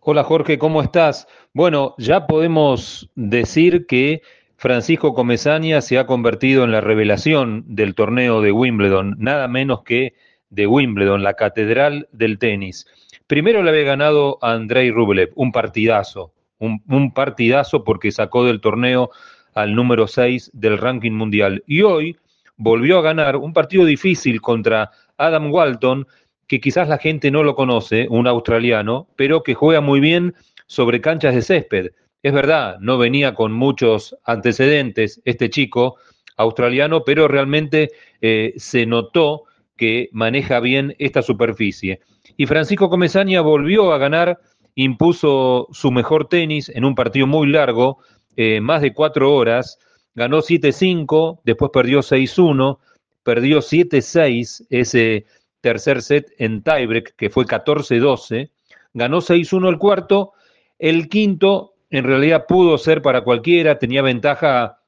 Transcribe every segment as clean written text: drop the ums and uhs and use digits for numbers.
Hola Jorge, ¿cómo estás? Bueno, ya podemos decir que Francisco Comesaña se ha convertido en la revelación del torneo de Wimbledon, nada menos que de Wimbledon, la catedral del tenis. Primero le había ganado a Andrei Rublev, un partidazo, un partidazo porque sacó del torneo al número 6 del ranking mundial. Y hoy volvió a ganar un partido difícil contra Adam Walton, que quizás la gente no lo conoce, un australiano, pero que juega muy bien sobre canchas de césped. Es verdad, no venía con muchos antecedentes este chico australiano, pero realmente se notó que maneja bien esta superficie. Y Francisco Comesaña volvió a ganar, impuso su mejor tenis en un partido muy largo, más de 4 horas, ganó 7-5, después perdió 6-1, perdió 7-6, ese tercer set en tiebreak, que fue 14-12, ganó 6-1 el cuarto, el quinto en realidad pudo ser para cualquiera, tenía ventaja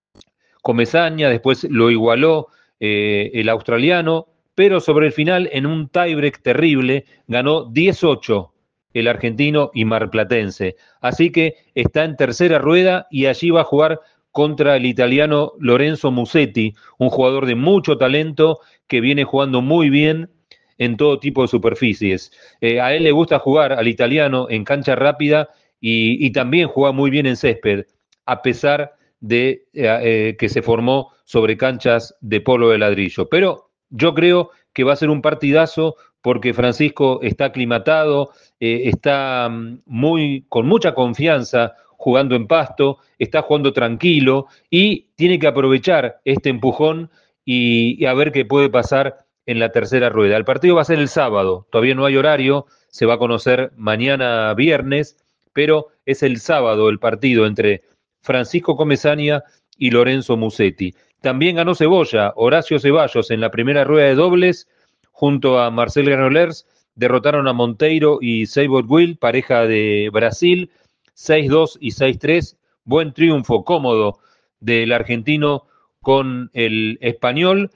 Comesaña, después lo igualó el australiano, pero sobre el final, en un tiebreak terrible, ganó 10-8 el argentino y marplatense. Así que está en tercera rueda y allí va a jugar contra el italiano Lorenzo Musetti, un jugador de mucho talento que viene jugando muy bien en todo tipo de superficies. A él le gusta jugar al italiano en cancha rápida y también juega muy bien en césped, a pesar de que se formó sobre canchas de polo de ladrillo. Pero yo creo que va a ser un partidazo porque Francisco está aclimatado, está con mucha confianza jugando en pasto, está jugando tranquilo y tiene que aprovechar este empujón y a ver qué puede pasar en la tercera rueda. El partido va a ser el sábado, todavía no hay horario, se va a conocer mañana viernes, pero es el sábado el partido entre Francisco Comesaña y Lorenzo Musetti. También ganó Cebolla, Horacio Ceballos en la primera rueda de dobles, junto a Marcel Granollers, derrotaron a Monteiro y Seibot Will, pareja de Brasil, 6-2 y 6-3. Buen triunfo cómodo del argentino con el español.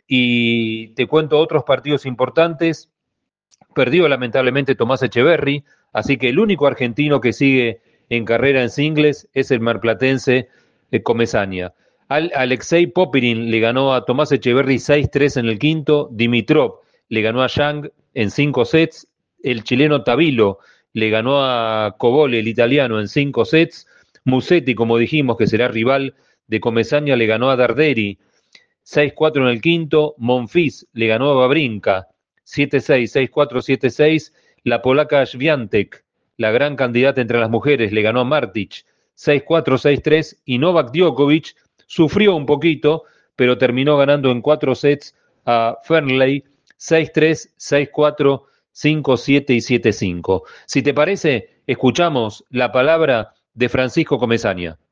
Y te cuento otros partidos importantes. Perdió lamentablemente Tomás Echeverry, así que el único argentino que sigue en carrera en singles es el marplatense Comesaña. Alexei Popirin le ganó a Tomás Echeverry 6-3 en el quinto, Dimitrov le ganó a Yang en 5 sets, el chileno Tavilo le ganó a Cobole, el italiano, en 5 sets, Musetti, como dijimos, que será rival de Comesaña, le ganó a Darderi 6-4 en el quinto, Monfils le ganó a Babrinka 7-6, 6-4, 7-6, la polaca Swiatek, la gran candidata entre las mujeres, le ganó a Martic 6-4, 6-3 y Novak Djokovic sufrió un poquito, pero terminó ganando en 4 sets a Fernley 6-3, 6-4, 5-7 y 7-5. Si te parece, escuchamos la palabra de Francisco Comesaña.